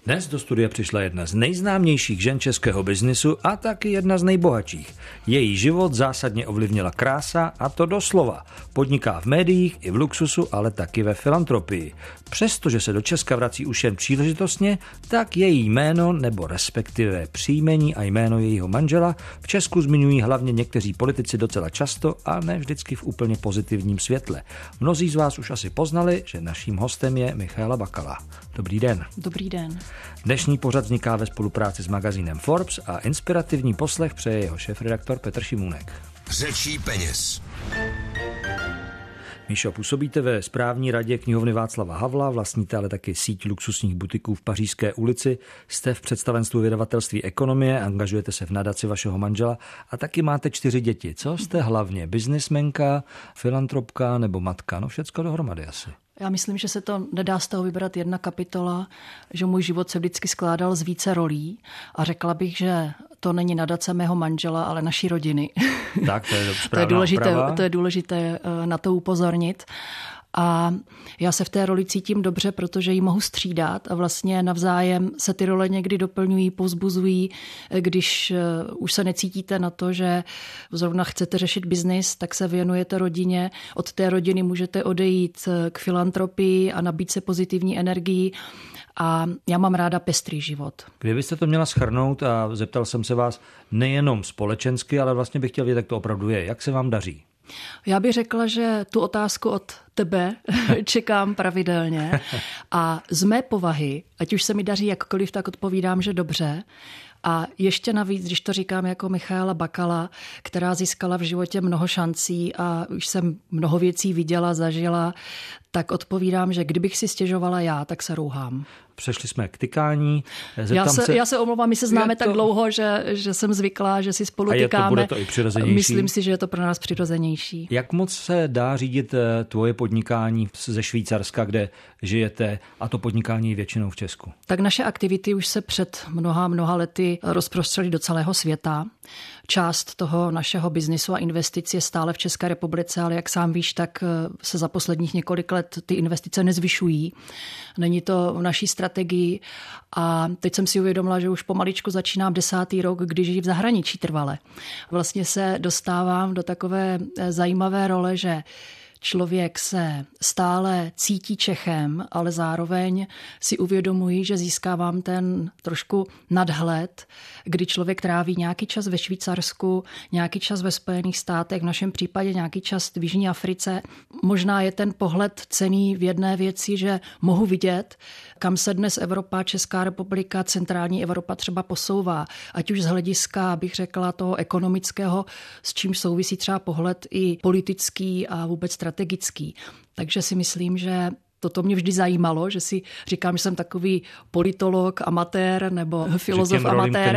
Dnes do studia přišla jedna z nejznámějších žen českého biznisu a taky jedna z nejbohatších. Její život zásadně ovlivnila krása, a to doslova. Podniká v médiích i v luxusu, ale taky ve filantropii. Přestože se do Česka vrací už jen příležitostně, tak její jméno, nebo respektive příjmení a jméno jejího manžela v Česku zmiňují hlavně někteří politici docela často a ne vždycky v úplně pozitivním světle. Mnozí z vás už asi poznali, že naším hostem je Michaela Bakala. Dobrý den. Dobrý den. Dnešní pořad vzniká ve spolupráci s magazínem Forbes a inspirativní poslech přeje jeho šéfredaktor Petr Šimůnek. Řečí peněz. Míšo, působíte ve správní radě knihovny Václava Havla, vlastníte ale taky síť luxusních butiků v Pařížské ulici, jste v představenstvu vydavatelství Ekonomie, angažujete se v nadaci vašeho manžela a taky máte 4 děti. Co jste hlavně? Biznismenka, filantropka nebo matka? No všecko dohromady asi. Já myslím, že se to nedá z toho vybrat jedna kapitola, že můj život se vždycky skládal z více rolí a řekla bych, že to není nadace mého manžela, ale naší rodiny. Tak, to je správná to je důležité na to upozornit. A já se v té roli cítím dobře, protože ji mohu střídat a vlastně navzájem se ty role někdy doplňují, povzbuzují. Když už se necítíte na to, že zrovna chcete řešit biznis, tak se věnujete rodině. Od té rodiny můžete odejít k filantropii a nabít se pozitivní energií. A já mám ráda pestrý život. Kdybyste to měla shrnout a zeptal jsem se vás nejenom společensky, ale vlastně bych chtěl vědět, jak to opravdu je. Jak se vám daří? Já bych řekla, že tu otázku od tebe čekám pravidelně a z mé povahy, ať už se mi daří jakkoliv, tak odpovídám, že dobře. A ještě navíc, když to říkám jako Michaela Bakala, která získala v životě mnoho šancí a už jsem mnoho věcí viděla, zažila, tak odpovídám, že kdybych si stěžovala já, tak se rouhám. Přešli jsme k tykání. Já se omlouvám, my se známe tak dlouho, že jsem zvyklá, že si spolu tykáme. Bude to i přirozenější. Myslím si, že je to pro nás přirozenější. Jak moc se dá řídit tvoje podnikání ze Švýcarska, kde žijete, a to podnikání většinou v Česku? Tak naše aktivity už se před mnoha lety rozprostřely do celého světa. Část toho našeho biznisu a investic je stále v České republice, ale jak sám víš, tak se za posledních několik let ty investice nezvyšují. Není to v naší strategii a teď jsem si uvědomila, že už pomaličku začínám 10. rok, kdy žiji v zahraničí trvale. Vlastně se dostávám do takové zajímavé role, že člověk se stále cítí Čechem, ale zároveň si uvědomuji, že získávám ten trošku nadhled, kdy člověk tráví nějaký čas ve Švýcarsku, nějaký čas ve Spojených státech, v našem případě nějaký čas v Jižní Africe. Možná je ten pohled cenný v jedné věci, že mohu vidět, kam se dnes Evropa, Česká republika, centrální Evropa třeba posouvá. Ať už z hlediska, bych řekla, toho ekonomického, s čím souvisí třeba pohled i politický a vůbec strategický. Takže si myslím, že toto mě vždy zajímalo, že si říkám, že jsem takový politolog, amatér nebo filozof amatér,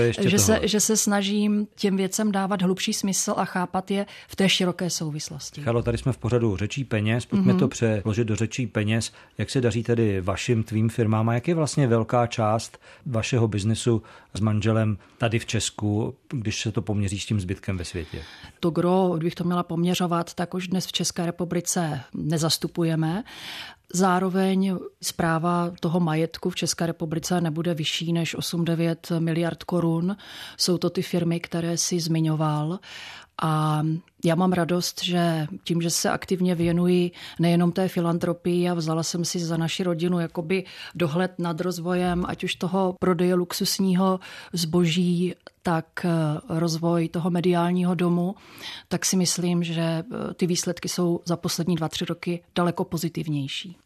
že se snažím těm věcem dávat hlubší smysl a chápat je v té široké souvislosti. Halo, tady jsme v pořadu Řečí peněz, pojďme to přeložit do Řečí peněz. Jak se daří tedy tvým firmám a jak je vlastně velká část vašeho biznesu s manželem tady v Česku, když se to poměří s tím zbytkem ve světě? To gro, kdybych to měla poměřovat, tak už dnes v České republice nezastupujeme. Zároveň správa toho majetku v České republice nebude vyšší než 8-9 miliard korun. Jsou to ty firmy, které si zmiňoval. A já mám radost, že tím, že se aktivně věnuji nejenom té filantropii a vzala jsem si za naši rodinu jakoby dohled nad rozvojem, ať už toho prodeje luxusního zboží, tak rozvoj toho mediálního domu, tak si myslím, že ty výsledky jsou za poslední 2-3 roky daleko pozitivnější.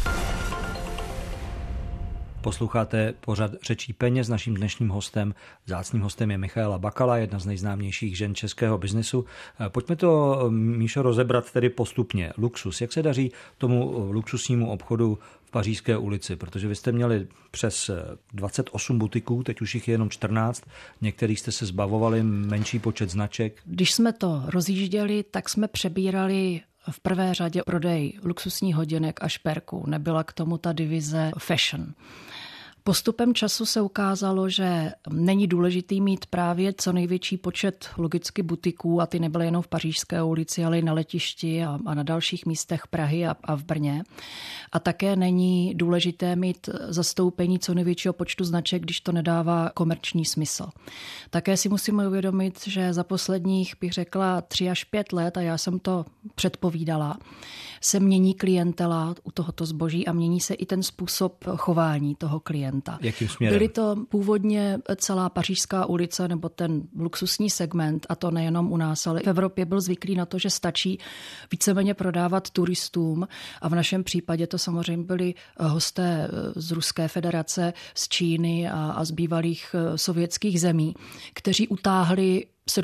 Posloucháte pořad Řečí peněz. Naším dnešním hostem, vzácným hostem je Michaela Bakala, jedna z nejznámějších žen českého biznesu. Pojďme to, Míšo, rozebrat tedy postupně. Luxus. Jak se daří tomu luxusnímu obchodu v Pařížské ulici? Protože vy jste měli přes 28 butiků, teď už jich je jenom 14. Některých jste se zbavovali, menší počet značek. Když jsme to rozjížděli, tak jsme přebírali v prvé řadě prodej luxusních hodinek a šperků. Nebyla k tomu ta divize fashion. Postupem času se ukázalo, že není důležitý mít právě co největší počet logicky butiků, a ty nebyly jenom v Pařížské ulici, ale i na letišti a na dalších místech Prahy a v Brně. A také není důležité mít zastoupení co největšího počtu značek, když to nedává komerční smysl. Také si musíme uvědomit, že za posledních, bych řekla, 3 až 5 let, a já jsem to předpovídala, se mění klientela u tohoto zboží a mění se i ten způsob chování toho klienta. Jakým směrem? Byly to původně celá Pařížská ulice nebo ten luxusní segment, a to nejenom u nás, ale v Evropě byl zvyklý na to, že stačí víceméně prodávat turistům, a v našem případě to samozřejmě byli hosté z Ruské federace, z Číny a z bývalých sovětských zemí, kteří utáhli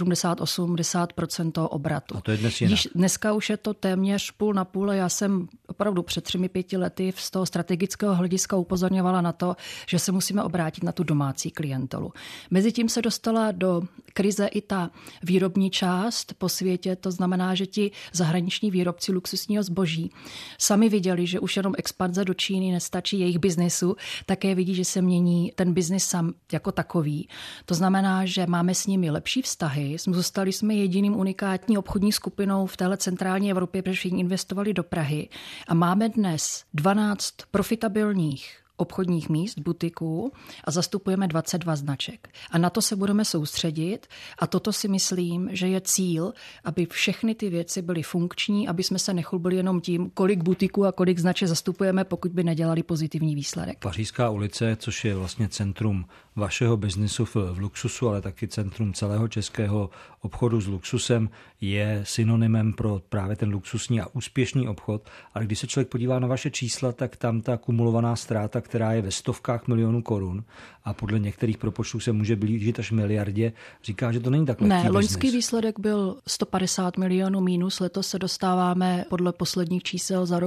70-80% toho obratu. A to je dnes jinak. Dneska už je to téměř půl na půl. Já jsem opravdu před 3-5 lety z toho strategického hlediska upozorňovala na to, že se musíme obrátit na tu domácí klientelu. Mezitím se dostala do krize i ta výrobní část po světě, to znamená, že ti zahraniční výrobci luxusního zboží sami viděli, že už jenom expanze do Číny nestačí jejich biznesu, také vidí, že se mění ten biznis sám jako takový. To znamená, že máme s nimi lepší vztahy. Zůstali jsme jediným unikátní obchodní skupinou v téhle centrální Evropě, protože všichni investovali do Prahy, a máme dnes 12 profitabilních obchodních míst, butiků, a zastupujeme 22 značek. A na to se budeme soustředit, a toto si myslím, že je cíl, aby všechny ty věci byly funkční, aby jsme se nechlubili jenom tím, kolik butiků a kolik značek zastupujeme, pokud by nedělali pozitivní výsledek. Pařížská ulice, což je vlastně centrum vašeho biznisu v luxusu, ale taky centrum celého českého obchodu s luxusem, je synonymem pro právě ten luxusní a úspěšný obchod. Ale když se člověk podívá na vaše čísla, tak tam ta kumulovaná ztráta, která je ve stovkách milionů korun a podle některých propočtů se může blížit až miliardě, říká, že to není tak lehký biznis. Loňský výsledek byl 150 milionů mínus, letos se dostáváme podle posledních čísel za rok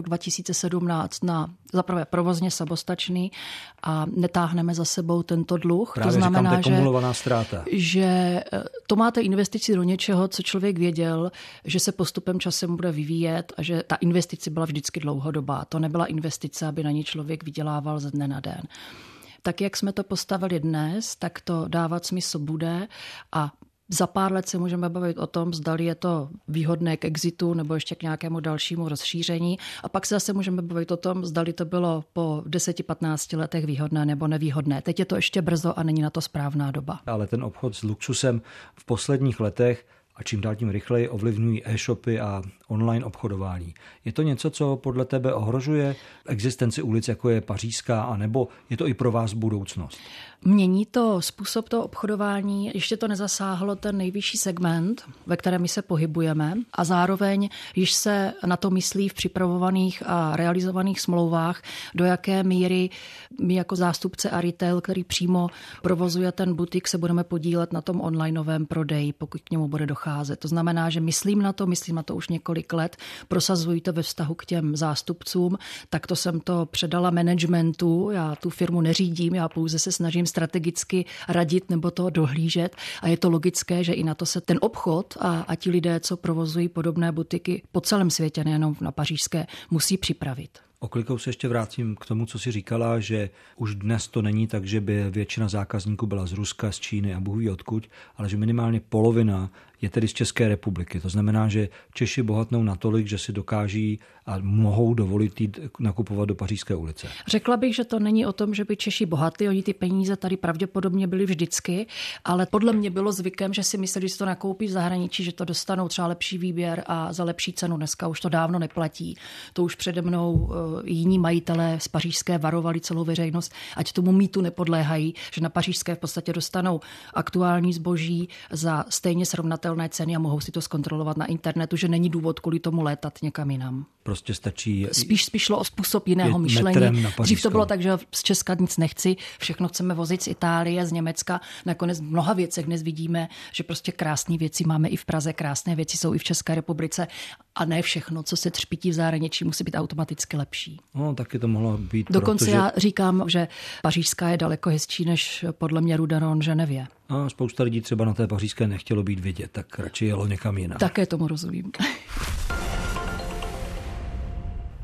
2017 na zaprvé provozně samostatný a netáhneme za sebou tento dluh. Právě to znamená, kumulovaná ztráta. Že to máte investici do něčeho, co člověk věděl, že se postupem časem bude vyvíjet a že ta investice byla vždycky dlouhodobá. To nebyla investice, aby na ní člověk vydělával ze dne na den. Tak, jak jsme to postavili dnes, tak to dávat smysl bude, a za pár let se můžeme bavit o tom, zdali je to výhodné k exitu nebo ještě k nějakému dalšímu rozšíření. A pak se zase můžeme bavit o tom, zdali to bylo po 10-15 letech výhodné nebo nevýhodné. Teď je to ještě brzo a není na to správná doba. Ale ten obchod s luxusem v posledních letech a čím dál tím rychleji ovlivňují e-shopy a online obchodování. Je to něco, co podle tebe ohrožuje existenci ulic, jako je Pařížská, anebo je to i pro vás budoucnost? Mění to způsob toho obchodování, ještě to nezasáhlo ten nejvyšší segment, ve kterém my se pohybujeme, a zároveň již se na to myslí v připravovaných a realizovaných smlouvách, do jaké míry my jako zástupce a retail, který přímo provozuje ten butik, se budeme podílet na tom onlineovém prodeji, pokud k němu bude docházet. To znamená, že myslím na to už několik let, prosazují to ve vztahu k těm zástupcům, tak to jsem to předala managementu, já tu firmu neřídím, já pouze se snažím strategicky radit nebo to dohlížet, a je to logické, že i na to se ten obchod a ti lidé, co provozují podobné butiky po celém světě, nejenom na Pařížské, musí připravit. Oklikou se ještě vrátím k tomu, co jsi říkala, že už dnes to není tak, že by většina zákazníků byla z Ruska, z Číny a bůh ví odkud, ale že minimálně polovina je tedy z České republiky. To znamená, že Češi bohatnou natolik, že si dokáží a mohou dovolit jít nakupovat do Pařížské ulice. Řekla bych, že to není o tom, že by Češi bohatí, oni ty peníze tady pravděpodobně byli vždycky, ale podle mě bylo zvykem, že si mysleli, že si to nakoupí v zahraničí, že to dostanou třeba lepší výběr a za lepší cenu. Dneska už to dávno neplatí. To už přede mnou jiní majitelé z Pařížské varovali celou veřejnost, ať tomu mýtu nepodléhají, že na Pařížské v podstatě dostanou aktuální zboží za stejně srovnatelné ceny a mohou si to zkontrolovat na internetu, že není důvod kvůli tomu létat někam jinam. Prostě stačí. Spíš šlo o způsob jiného myšlení. Dřív to bylo tak, že z Česka nic nechci, všechno chceme vozit z Itálie, z Německa. Nakonec v mnoha věcech dnes vidíme, že prostě krásné věci máme i v Praze, krásné věci jsou i v České republice a ne všechno, co se třpití v zahraničí, musí být automaticky lepší. No, taky to mohlo být. Dokonce já říkám, že Pařížská je daleko hezčí než podle mě Rue d'Aron Ženevě. A spousta lidí třeba na té Pařížské nechtělo být vidět, tak radši jelo někam jinam. Také tomu rozumím.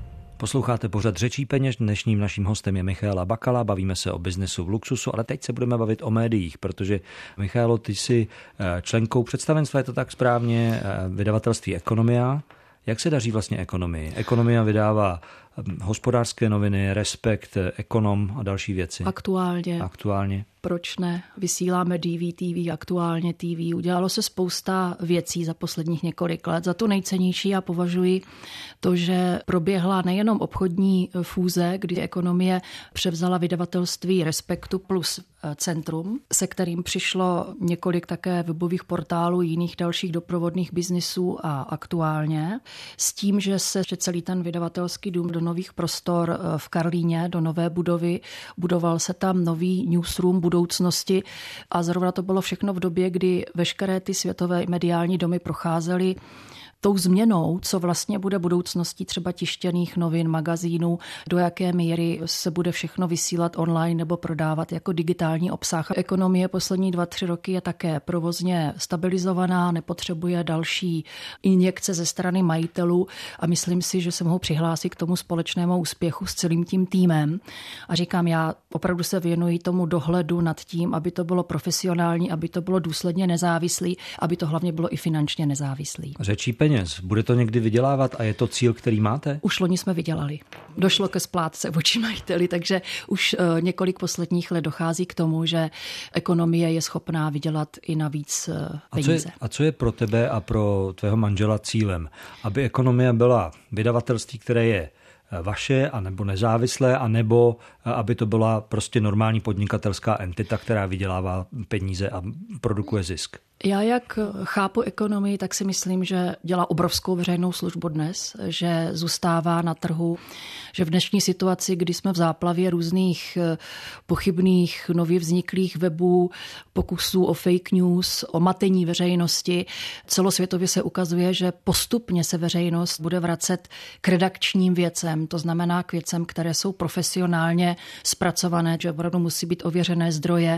Posloucháte pořad Řečí peněz, dnešním naším hostem je Michaela Bakala, bavíme se o biznesu v luxusu, ale teď se budeme bavit o médiích, protože Michaelo, ty jsi členkou představenstva, je to tak správně, vydavatelství Ekonomia. Jak se daří vlastně Ekonomii? Ekonomia vydává hospodářské noviny, Respekt, Ekonom a další věci. Aktuálně. Proč ne? Vysíláme DVTV, Aktuálně TV. Udělalo se spousta věcí za posledních několik let. Za to nejcennější já považuji to, že proběhla nejenom obchodní fúze, kdy Ekonomie převzala vydavatelství Respektu plus Centrum, se kterým přišlo několik také webových portálů, jiných dalších doprovodných biznisů a Aktuálně. S tím, že se celý ten vydavatelský dům do nových prostor v Karlíně, do nové budovy, budoval se tam nový newsroom budoucnosti a zrovna to bylo všechno v době, kdy veškeré ty světové mediální domy procházely tou změnou, co vlastně bude budoucností třeba tištěných novin, magazínů, do jaké míry se bude všechno vysílat online nebo prodávat jako digitální obsah. Ekonomie poslední 2-3 roky je také provozně stabilizovaná, nepotřebuje další injekce ze strany majitelů a myslím si, že se mohou přihlásit k tomu společnému úspěchu s celým tím týmem. A říkám, já opravdu se věnuji tomu dohledu nad tím, aby to bylo profesionální, aby to bylo důsledně nezávislý, aby to hlavně bylo i finančně nezávislý. Řečí peněz. Bude to někdy vydělávat a je to cíl, který máte? Už loni jsme vydělali. Došlo ke splátce vůči majiteli, takže už několik posledních let dochází k tomu, že Ekonomie je schopná vydělat i navíc peníze. A co je pro tebe a pro tvého manžela cílem? Aby Ekonomie byla vydavatelství, které je vaše, anebo nezávislé, anebo aby to byla prostě normální podnikatelská entita, která vydělává peníze a produkuje zisk? Já jak chápu Ekonomii, tak si myslím, že dělá obrovskou veřejnou službu dnes, že zůstává na trhu, že v dnešní situaci, kdy jsme v záplavě různých pochybných, nově vzniklých webů, pokusů o fake news, o matení veřejnosti, celosvětově se ukazuje, že postupně se veřejnost bude vracet k redakčním věcem, to znamená k věcem, které jsou profesionálně zpracované, že opravdu musí být ověřené zdroje,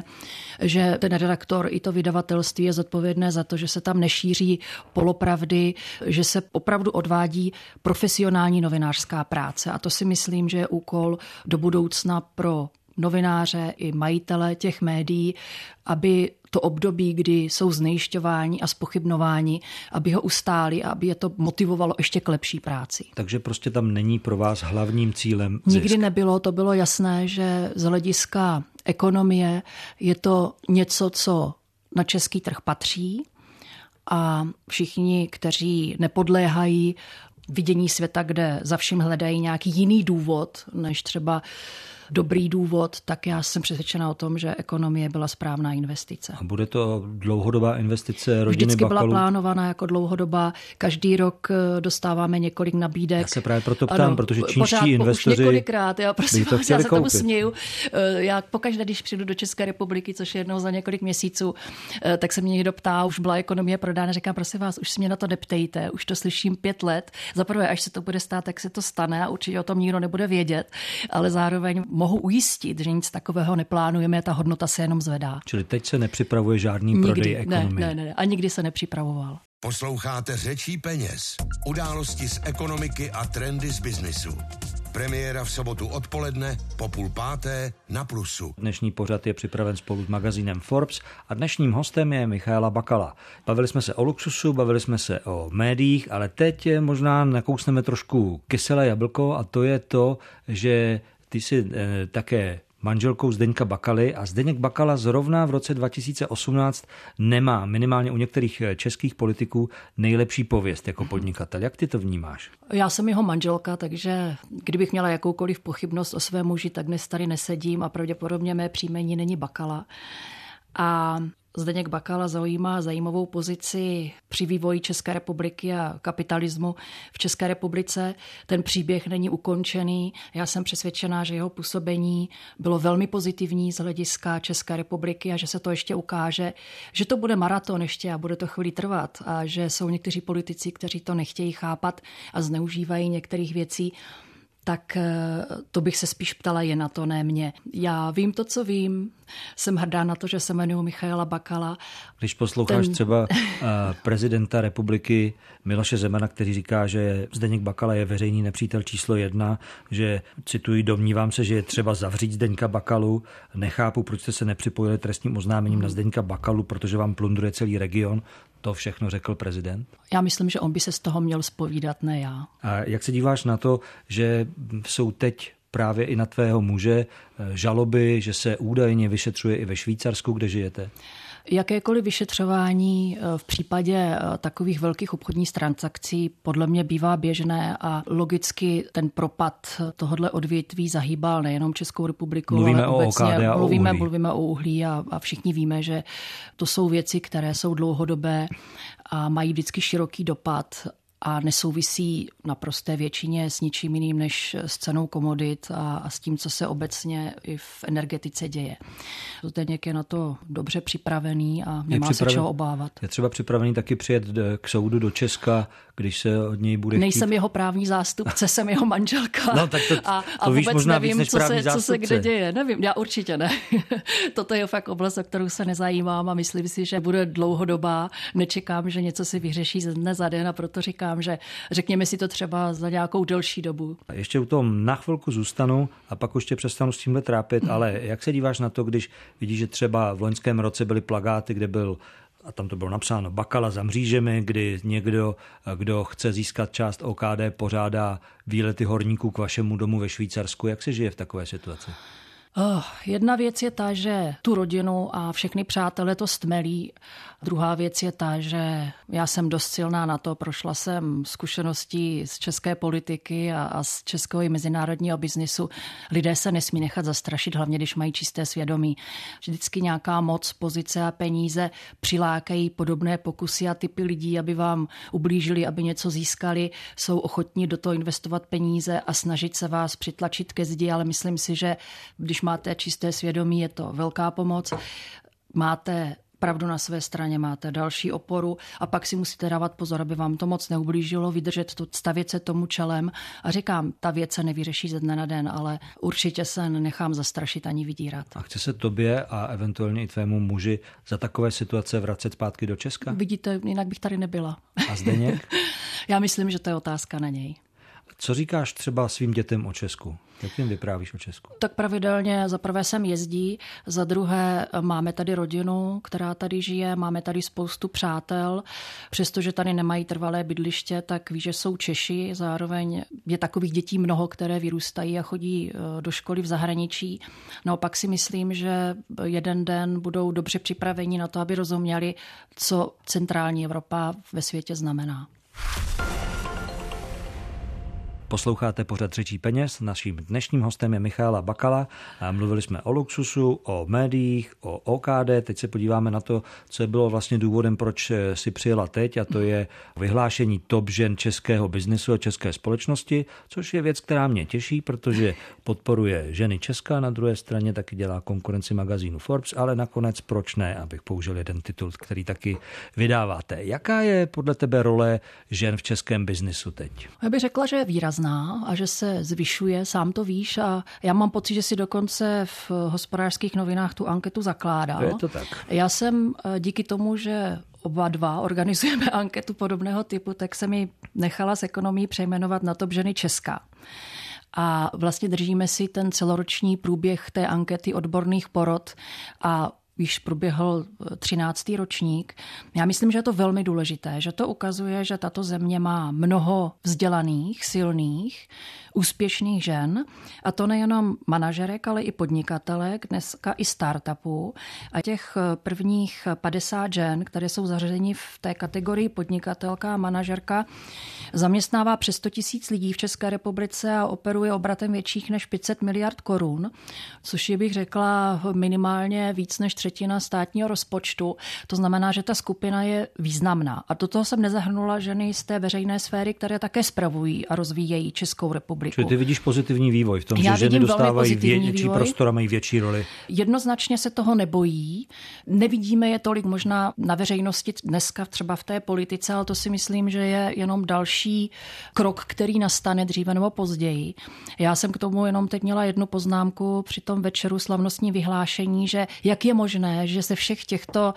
že ten redaktor i to vydavatelství je zodpovědné za to, že se tam nešíří polopravdy, že se opravdu odvádí profesionální novinářská práce. A to si myslím, že je úkol do budoucna pro novináře i majitele těch médií, aby to období, kdy jsou znejisťováni a zpochybnováni, aby ho ustáli a aby je to motivovalo ještě k lepší práci. Takže prostě tam není pro vás hlavním cílem zisk? Nikdy nebylo, to bylo jasné, že z hlediska Ekonomie je to něco, co na český trh patří a všichni, kteří nepodléhají vidění světa, kde za vším hledají nějaký jiný důvod, než třeba dobrý důvod, tak já jsem přesvědčena o tom, že Ekonomie byla správná investice. A bude to dlouhodobá investice rodiny Vždycky Bakalů? byla plánovaná jako dlouhodobá. Každý rok dostáváme několik nabídek. Já se právě proto ptám, ano, protože čínští Už investoři několikrát, já prosím vás, já se tomu koupit. směju. Já pokaždé, když přijdu do České republiky, což je jednou za několik měsíců, tak se mě někdo ptá, už byla Ekonomie prodána, říkám, prosím vás, už se mě na to neptejte, už to slyším 5 let. Za prvé, až se to bude stát, tak se to stane a určitě o tom nikdo nebude vědět, ale zároveň mohu ujistit, že nic takového neplánujeme, ta hodnota se jenom zvedá. Čili teď se nepřipravuje žádný prodej Ekonomie? Ne, a nikdy se nepřipravoval. Posloucháte Řečí peněz. Události z ekonomiky a trendy z biznisu. Premiéra v sobotu odpoledne po 4:30 na Plusu. Dnešní pořad je připraven spolu s magazínem Forbes a dnešním hostem je Michaela Bakala. Bavili jsme se o luxusu, bavili jsme se o médiích, ale teď možná nakousneme trošku kyselé jablko a to je to, že ty jsi také manželkou Zdeňka Bakaly a Zdeněk Bakala zrovna v roce 2018 nemá minimálně u některých českých politiků nejlepší pověst jako podnikatel. Jak ty to vnímáš? Já jsem jeho manželka, takže kdybych měla jakoukoliv pochybnost o svém muži, tak dnes tady nesedím a pravděpodobně mé příjmení není Bakala. A Zdeněk Bakala zaujímá zajímavou pozici při vývoji České republiky a kapitalismu v České republice. Ten příběh není ukončený. Já jsem přesvědčená, že jeho působení bylo velmi pozitivní z hlediska České republiky a že se to ještě ukáže, že to bude maraton ještě a bude to chvíli trvat a že jsou někteří politici, kteří to nechtějí chápat a zneužívají některých věcí. Tak to bych se spíš ptala je na to, ne mě. Já vím to, co vím. Jsem hrdá na to, že se jmenuji Michaela Bakala. Když posloucháš třeba prezidenta republiky Miloše Zemana, který říká, že Zdeněk Bakala je veřejný nepřítel číslo 1, že, cituji, domnívám se, že je třeba zavřít Zdeňka Bakalu. Nechápu, proč jste se nepřipojili trestním oznámením na Zdeňka Bakalu, protože vám plundruje celý region. To všechno řekl prezident? Já myslím, že on by se z toho měl zpovídat, ne já. A jak se díváš na to, že jsou teď právě i na tvého muže žaloby, že se údajně vyšetřuje i ve Švýcarsku, kde žijete? Jakékoliv vyšetřování v případě takových velkých obchodních transakcí podle mě bývá běžné a logicky ten propad tohodle odvětví zahýbal nejenom Českou republiku, mluvíme ale obecně o OKD a mluvíme o uhlí a všichni víme, že to jsou věci, které jsou dlouhodobé a mají vždycky široký dopad a nesouvisí naprosté většině s ničím jiným než s cenou komodit a s tím, co se obecně i v energetice děje. Zdeněk je na to dobře připravený a nemá se čeho obávat. Je třeba připravený taky přijet k soudu do Česka, když se od něj bude chtít. Nejsem jeho právní zástupce, jsem jeho manželka. No, tak to víš vůbec možná nevím, víc než co se kde děje. Nevím, já určitě ne. Toto je fakt oblast, o kterou se nezajímám a myslím si, že bude dlouhodobá. Nečekám, že něco si vyřeší ze dne za den a proto říkám, že řekněme si to třeba za nějakou delší dobu. Ještě u toho na chvilku zůstanu a pak už tě přestanu s tímhle trápit, ale jak se díváš na to, když vidíš, že třeba v loňském roce byly plakáty, kde byl, a tam to bylo napsáno, Bakala za mřížemi, kdy někdo, kdo chce získat část OKD, pořádá výlety horníků k vašemu domu ve Švýcarsku. Jak se žije v takové situaci? Jedna věc je ta, že tu rodinu a všechny přátelé to stmelí. Druhá věc je ta, že já jsem dost silná na to, prošla jsem zkušeností z české politiky a z českého i mezinárodního biznisu. Lidé se nesmí nechat zastrašit, hlavně když mají čisté svědomí. Vždycky nějaká moc, pozice a peníze přilákají podobné pokusy a typy lidí, aby vám ublížili, aby něco získali, jsou ochotní do toho investovat peníze a snažit se vás přitlačit ke zdi, ale myslím si, že když máte čisté svědomí, je to velká pomoc. Máte pravdu na své straně, máte další oporu a pak si musíte dávat pozor, aby vám to moc neublížilo, vydržet to, stavět se tomu čelem. A říkám, ta věc se nevyřeší ze dne na den, ale určitě se nenechám zastrašit ani vydírat. A chce se tobě a eventuálně i tvému muži za takové situace vracet zpátky do Česka? Vidíte, jinak bych tady nebyla. A Zdeněk? Já myslím, že to je otázka na něj. Co říkáš třeba svým dětem o Česku? Jak jim vyprávíš o Česku? Tak pravidelně za prvé sem jezdí, za druhé máme tady rodinu, která tady žije, máme tady spoustu přátel. Přestože tady nemají trvalé bydliště, tak ví, že jsou Češi. Zároveň je takových dětí mnoho, které vyrůstají a chodí do školy v zahraničí. Naopak si myslím, že jeden den budou dobře připraveni na to, aby rozuměli, co centrální Evropa ve světě znamená. Posloucháte pořad Řečí peněz. Naším dnešním hostem je Michaela Bakala. A mluvili jsme o luxusu, o médiích, o OKD. Teď se podíváme na to, co bylo vlastně důvodem, proč si přijela teď, a to je vyhlášení top žen českého biznesu a české společnosti, což je věc, která mě těší, protože podporuje ženy Česka, na druhé straně taky dělá konkurenci magazínu Forbes, ale nakonec proč ne, abych použil jeden titul, který taky vydáváte. Jaká je podle tebe role žen v českém biznesu teď? Já bych řekla, že je výrazná a že se zvyšuje, sám to víš, a já mám pocit, že si dokonce v Hospodářských novinách tu anketu zakládal. Je to tak. Já jsem díky tomu, že oba dva organizujeme anketu podobného typu, tak jsem ji nechala z ekonomii přejmenovat na top ženy Česka. A vlastně držíme si ten celoroční průběh té ankety odborných porod a již proběhl 13. ročník. Já myslím, že je to velmi důležité, že to ukazuje, že tato země má mnoho vzdělaných, silných, úspěšných žen, a to nejenom manažerek, ale i podnikatelek, dneska i startupů. A těch prvních 50 žen, které jsou zařazeni v té kategorii podnikatelka a manažerka, zaměstnává přes 100 000 lidí v České republice a operuje obratem větších než 500 miliard korun, což je, bych řekla, minimálně víc než 1/3 státního rozpočtu. To znamená, že ta skupina je významná. A do toho jsem nezahrnula ženy z té veřejné sféry, které také spravují a rozvíjejí Českou republiku. Čili ty vidíš pozitivní vývoj v tom, že ženy dostávají větší prostor a mají větší roli? Jednoznačně se toho nebojí. Nevidíme je tolik možná na veřejnosti dneska třeba v té politice, ale to si myslím, že je jenom další krok, který nastane dříve nebo později. Já jsem k tomu jenom teď měla jednu poznámku při tom večeru slavnostní vyhlášení, že jak je možné, že ze všech těchto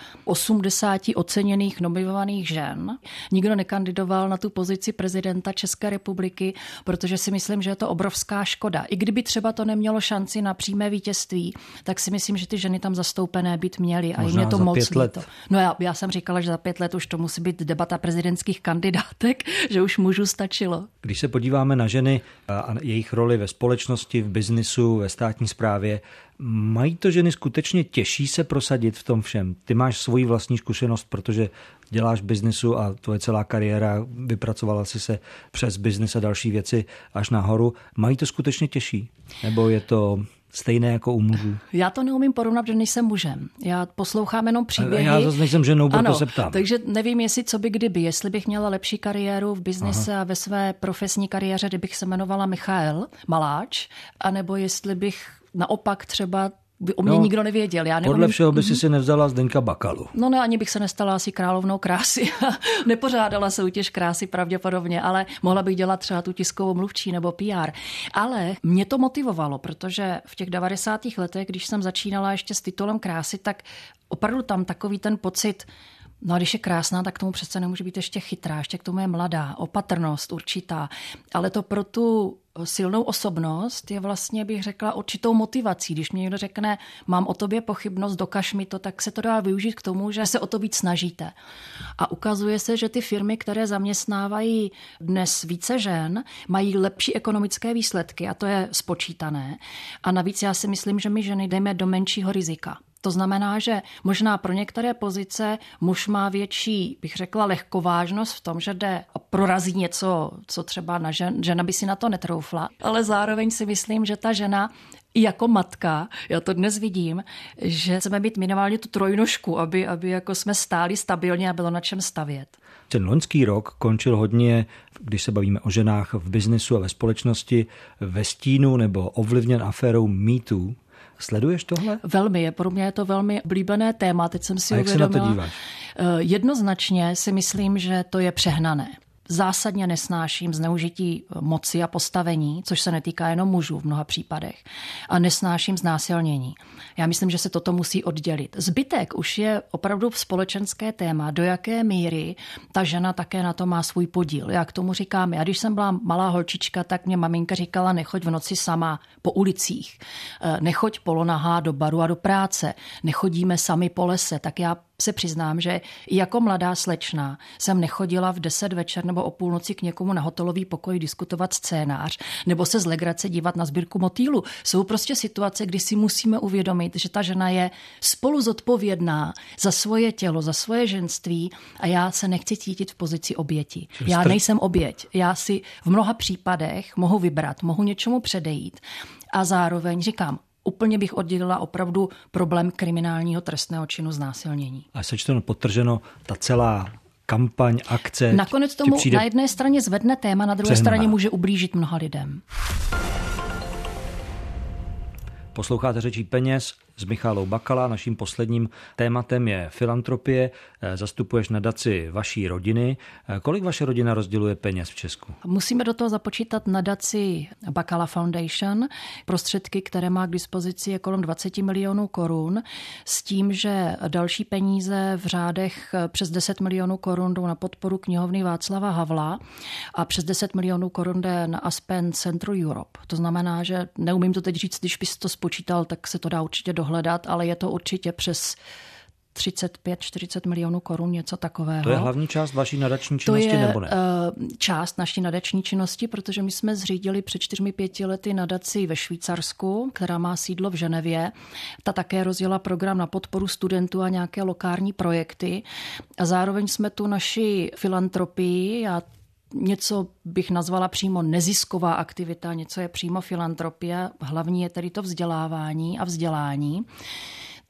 80 oceněných nominovaných žen nikdo nekandidoval na tu pozici prezidenta České republiky, protože si myslím, že je to obrovská škoda. I kdyby třeba to nemělo šanci na přímé vítězství, tak si myslím, že ty ženy tam zastoupené být měly a jim je to moc líto. No já jsem říkala, že za 5 let už to musí být debata prezidentských kandidátek, že už mužů stačilo. Když se podíváme na ženy a jejich roli ve společnosti, v biznisu, ve státní správě, mají to ženy skutečně těžší se prosadit v tom všem? Ty máš svoji vlastní zkušenost, protože děláš v biznisu a tvoje celá kariéra, vypracovala si se přes biznis a další věci až nahoru. Mají to skutečně těžší? Nebo je to stejné jako u mužů? Já to neumím porovnat, že nejsem mužem. Já poslouchám jenom příběhy. Já zase nejsem ženou, proto se ptám. Takže nevím, jestli bych měla lepší kariéru v biznise a ve své profesní kariéře, kdybych se jmenovala Michael Maláč, anebo jestli bych naopak třeba o mě nikdo nevěděl. Podle všeho by si nevzala Zdeňka Bakalu. No ne, ani bych se nestala asi královnou krásy. Nepořádala soutěž krásy pravděpodobně, ale mohla bych dělat třeba tu tiskovou mluvčí nebo PR. Ale mě to motivovalo, protože v těch 90. letech, když jsem začínala ještě s titulem krásy, tak opravdu tam takový ten pocit, no a když je krásná, tak k tomu přece nemůže být ještě chytrá, ještě k tomu je mladá, opatrnost určitá. Ale to pro tu silnou osobnost je vlastně, bych řekla, určitou motivací. Když mě někdo řekne, mám o tobě pochybnost, dokaž mi to, tak se to dá využít k tomu, že se o to víc snažíte. A ukazuje se, že ty firmy, které zaměstnávají dnes více žen, mají lepší ekonomické výsledky a to je spočítané. A navíc já si myslím, že my ženy jdeme do menšího rizika. To znamená, že možná pro některé pozice muž má větší, bych řekla, lehkovážnost v tom, že jde a prorazí něco, co třeba žena by si na to netroufla. Ale zároveň si myslím, že ta žena i jako matka, já to dnes vidím, že chceme mít minimálně tu trojnožku, aby jako jsme stáli stabilně a bylo na čem stavět. Ten loňský rok končil hodně, když se bavíme o ženách v biznesu a ve společnosti, ve stínu nebo ovlivněn aférou Me Too. Sleduješ tohle? Velmi, pro mě je to velmi oblíbené téma, teď jsem si uvědomila. A jak se na to díváš? Jednoznačně si myslím, že to je přehnané. Zásadně nesnáším zneužití moci a postavení, což se netýká jenom mužů v mnoha případech. A nesnáším znásilnění. Já myslím, že se toto musí oddělit. Zbytek už je opravdu společenské téma, do jaké míry ta žena také na to má svůj podíl. Já k tomu říkám, já když jsem byla malá holčička, tak mě maminka říkala, nechoď v noci sama po ulicích, nechoď polonahá do baru a do práce, nechodíme sami po lese, tak já se přiznám, že i jako mladá slečna jsem nechodila v 10 večer nebo o půlnoci k někomu na hotelový pokoj diskutovat scénář nebo se z legrace dívat na sbírku motýlů. Jsou prostě situace, kdy si musíme uvědomit, že ta žena je spolu zodpovědná za svoje tělo, za svoje ženství a já se nechci cítit v pozici oběti. Já nejsem oběť. Já si v mnoha případech mohu vybrat, mohu něčemu předejít a zároveň říkám, úplně bych oddělila opravdu problém kriminálního trestného činu znásilnění. A sečteno podtrženo, ta celá kampaň, akce... Nakonec tomu na jedné straně zvedne téma, na druhé straně může ublížit mnoha lidem. Posloucháte Řečí peněz s Michalou Bakala. Naším posledním tématem je filantropie. Zastupuješ nadaci vaší rodiny. Kolik vaše rodina rozděluje peněz v Česku? Musíme do toho započítat nadaci Bakala Foundation. Prostředky, které má k dispozici, je kolem 20 milionů korun. S tím, že další peníze v řádech přes 10 milionů korun jdou na podporu knihovny Václava Havla a přes 10 milionů korun jde na Aspen Central Europe. To znamená, že neumím to teď říct, když bys to spočítal, tak se to dá určitě dohledat, ale je to určitě přes 35-40 milionů korun, něco takového. To je hlavní část vaší nadační činnosti, nebo ne? To je část naší nadační činnosti, protože my jsme zřídili před 4-5 lety nadaci ve Švýcarsku, která má sídlo v Ženevě. Ta také rozjela program na podporu studentů a nějaké lokální projekty. A zároveň jsme tu naši filantropii a něco bych nazvala přímo nezisková aktivita, něco je přímo filantropie, hlavní je tedy to vzdělávání a vzdělání.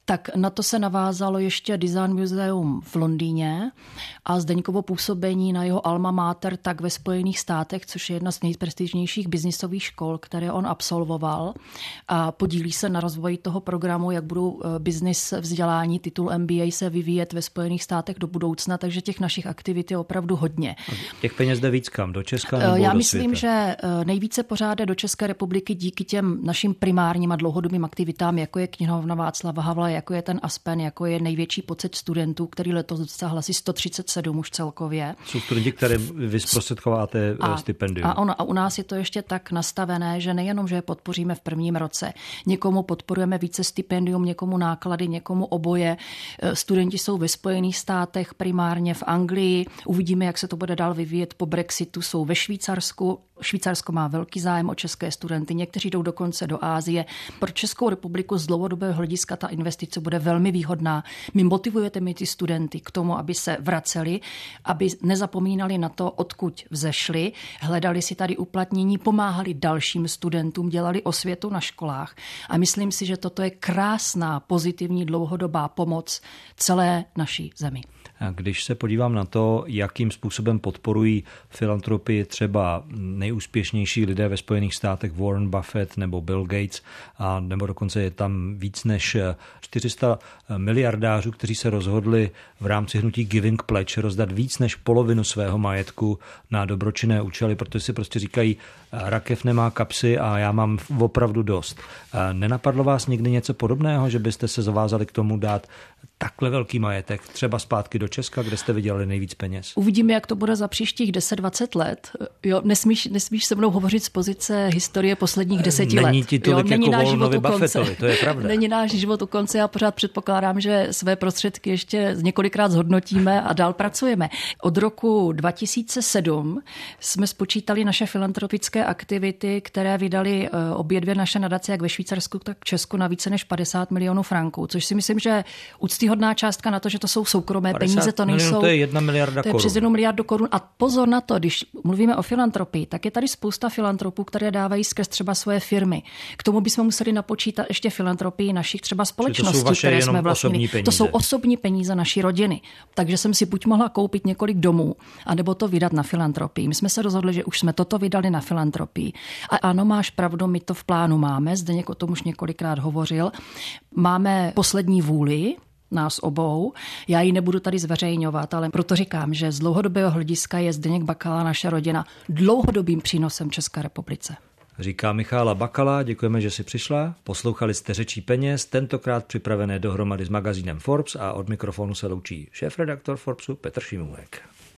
Tak na to se navázalo ještě Design Museum v Londýně a Zdeňkovo působení na jeho alma mater tak ve Spojených státech, což je jedna z nejprestižnějších biznisových škol, které on absolvoval a podílí se na rozvoji toho programu, jak budou biznis vzdělání, titul MBA se vyvíjet ve Spojených státech do budoucna, takže těch našich aktivit je opravdu hodně. Těch peněz jde víc kam? Do Česka nebo Já do myslím, světa? že nejvíce pořád jde do České republiky díky těm našim primárním a dlouhodobým aktivitám, jako je knihovna Václava Havla, jako je ten Aspen, jako je největší počet studentů, který letos dosáhl asi 137 už celkově. Jsou studenti, které vy zprostředkováte stipendium. A u nás je to ještě tak nastavené, že nejenom, že je podpoříme v prvním roce, někomu podporujeme více stipendium, někomu náklady, někomu oboje. Studenti jsou ve Spojených státech, primárně v Anglii. Uvidíme, jak se to bude dál vyvíjet po Brexitu. Jsou ve Švýcarsku. Švýcarsko má velký zájem o české studenty, někteří jdou dokonce do Asie. Pro Českou republiku z dlouhodobého hlediska ta investice bude velmi výhodná. My motivujete ty studenty k tomu, aby se vraceli, aby nezapomínali na to, odkud vzešli, hledali si tady uplatnění, pomáhali dalším studentům, dělali osvětu na školách. A myslím si, že toto je krásná, pozitivní, dlouhodobá pomoc celé naší zemi. A když se podívám na to, jakým způsobem podporují filantropii třeba nejúspěšnější lidé ve Spojených státech, Warren Buffett nebo Bill Gates, a nebo dokonce je tam víc než 400 miliardářů, kteří se rozhodli v rámci hnutí Giving Pledge rozdat víc než polovinu svého majetku na dobročinné účely, protože si prostě říkají, rakev nemá kapsy a já mám opravdu dost. Nenapadlo vás někdy něco podobného, že byste se zavázali k tomu dát takhle velký majetek, třeba zpátky do Česka, kde jste vydělali nejvíc peněz? Uvidíme, jak to bude za příštích 10-20 let. Jo, nesmíš se mnou hovořit z pozice historie posledních 10 let. Není ti tolik jako Warrenovi Buffettovi, to je pravda. Není náš život u konce, já pořád předpokládám, že své prostředky ještě několikrát zhodnotíme a dál pracujeme. Od roku 2007 jsme spočítali naše filantropické aktivity, které vydali obě dvě naše nadace, jak ve Švýcarsku, tak v Česku, na více než 50 milionů franků, což si myslím, že úctyhodná částka na to, že to jsou soukromé peníze, to nejsou. To je 1 miliarda korun. To je přes 1 miliardu korun. A pozor na to, když mluvíme o filantropii, tak je tady spousta filantropů, které dávají skrz třeba svoje firmy. K tomu bychom museli napočítat ještě filantropii našich třeba společností, které jsme vlastnili. To jsou osobní peníze naší rodiny. Takže jsem si buď mohla koupit několik domů, anebo to vydat na filantropii. My jsme se rozhodli, že už jsme toto vydali na filantropii. A ano, máš pravdu, my to v plánu máme. Zdeněk o tom už několikrát hovořil. Máme poslední vůli nás obou. Já ji nebudu tady zveřejňovat, ale proto říkám, že z dlouhodobého hlediska je Zdeněk Bakala, naše rodina, dlouhodobým přínosem České republice. Říká Michála Bakala, děkujeme, že jsi přišla. Poslouchali jste Řečí peněz, tentokrát připravené dohromady s magazínem Forbes, a od mikrofonu se loučí šéfredaktor Forbesu Petr Šimůnek.